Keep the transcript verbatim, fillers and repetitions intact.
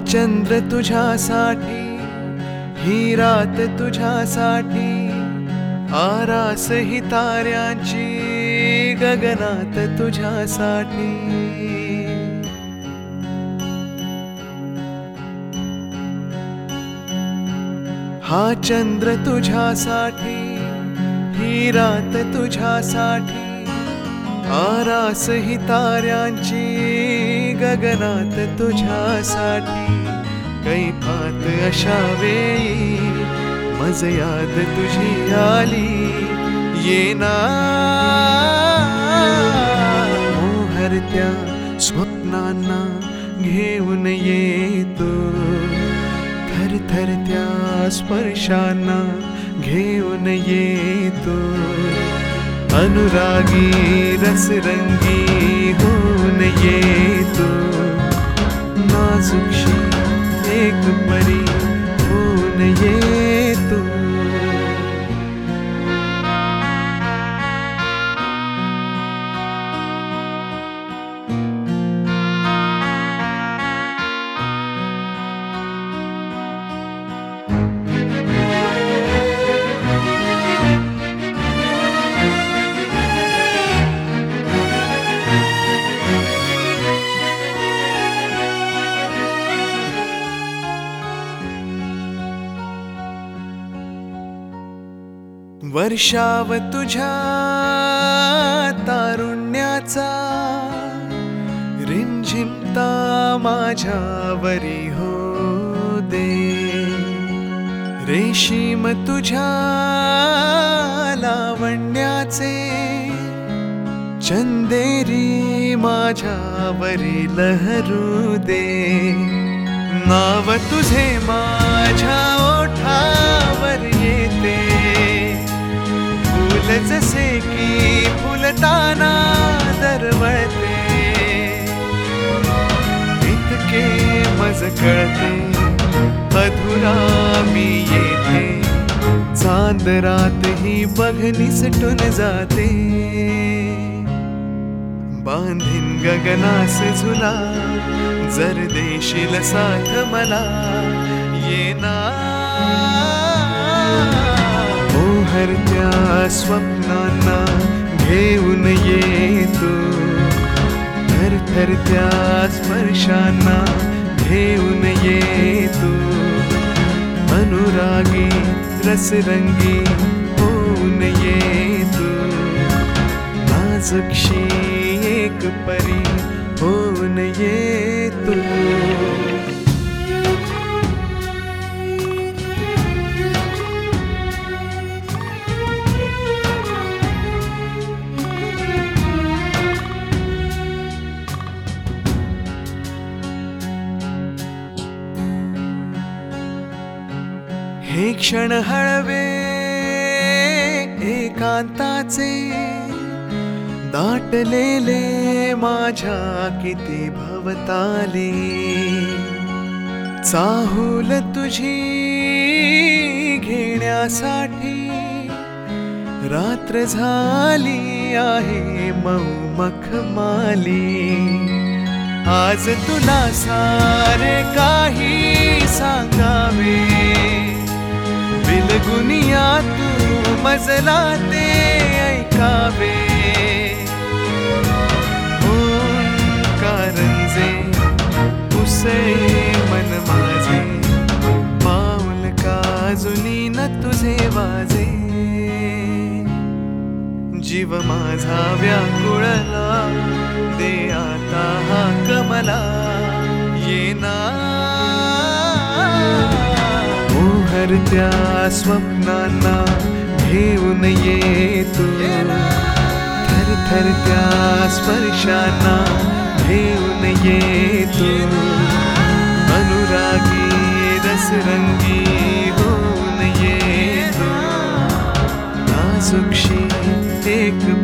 चंद्र तुझ्यासाठी, ही रात तुझ्यासाठी, आरास ही ताऱ्यांची गगनात तुझ्यासाठी. हा चंद्र तुझ्यासाठी, ही रात तुझ्यासाठी, आरास ही ताऱ्यांची गगनात तुझ्यासाठी. कैफात अशा वेळी मज याद तुझी आली, येना मोहरत्या स्वप्नांना घेऊन येतो, थरथरत्या स्पर्शांना घेऊन येतो. अनुरागी रसरंगी होऊन येतो, नाजुकशी एक परी होऊन येतो. वर्षाव तुझ्या तारुण्याचा, रिमझिमता माझ्यावरी हो दे. रेशीम तुझ्या लावण्याचे, चंदेरी माझ्यावरी लहरू दे. नाव तुझे माझ्या ओठावर येते, फुल जसे की फुलताना दरवळते. इतके मज कळते अधुरा मी येथे, चांद रात ही बघनी सटून जाते. बांधीन गगनास झुला, जर देशील साथ मला, येना मोहरत्या स्वप्नांना घेऊन येतो, थरथरत्या स्पर्शांना घेऊन येतो. अनुरागी रसरंगी होऊन येतो, नाजुकशी एक परी होऊन येतो. हे क्षण हळवे एकांताचे, दाटलेले माझ्या किती भवताली. चाहूल तुझी घेण्यासाठी, रात्र झाली आहे मऊ मखमाली. आज तुला सारे काही सांगावे, बिलगुनिया तू मजला ते ऐकावे. कारंजे पुसे मन माझे, पाऊल काजुनी न तुझे वाजे. जीव माझा व्याकुळला, दे आता हा कमला, येना मोहरत्या स्वप्नांना घेऊन येतो, थरथरत्या स्पर्शांना घेऊन येतो. अनुरागी रसरंगी होऊन येतो, नाजुकशी एक